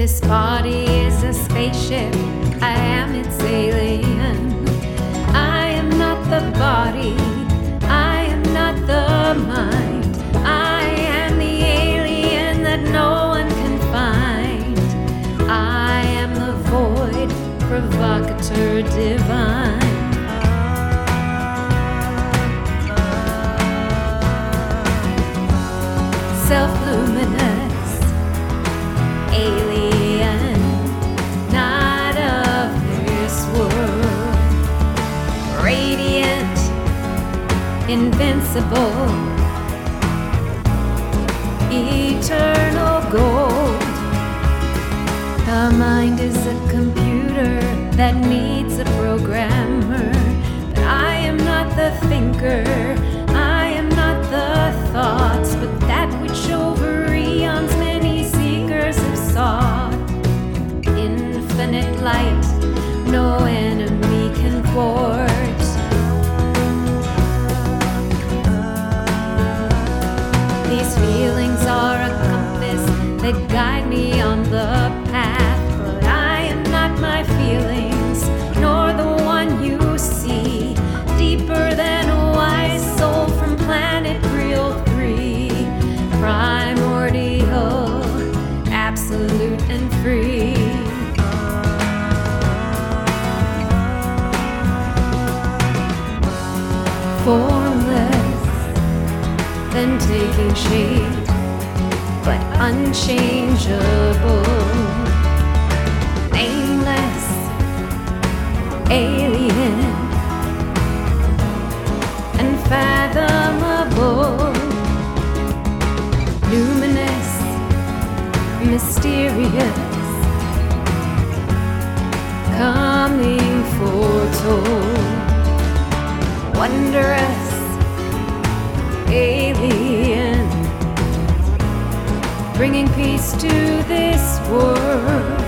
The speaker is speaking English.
This body is a spaceship, I am its alien. I am not the body, I am not the mind. I am the alien that no one can find. I am the void, provocateur divine. Self-luminous, alien, not of this world. Radiant, invincible, eternal gold. The mind is a computer that needs a programmer. But I am not the thinker, I am not the thoughts, but that which over eons many seekers have sought. Infinite light, no enemy can thwart. These feelings are a compass that guide me on the path. But I am not my feelings, nor the one you see. Deeper than a wise soul from planet Real 3. Primordial, absolute and free. Formless, then taking shape, but unchangeable. Nameless, alien, unfathomable. Luminous, mysterious, coming foretold. Wondrous, alien, bringing peace to this world.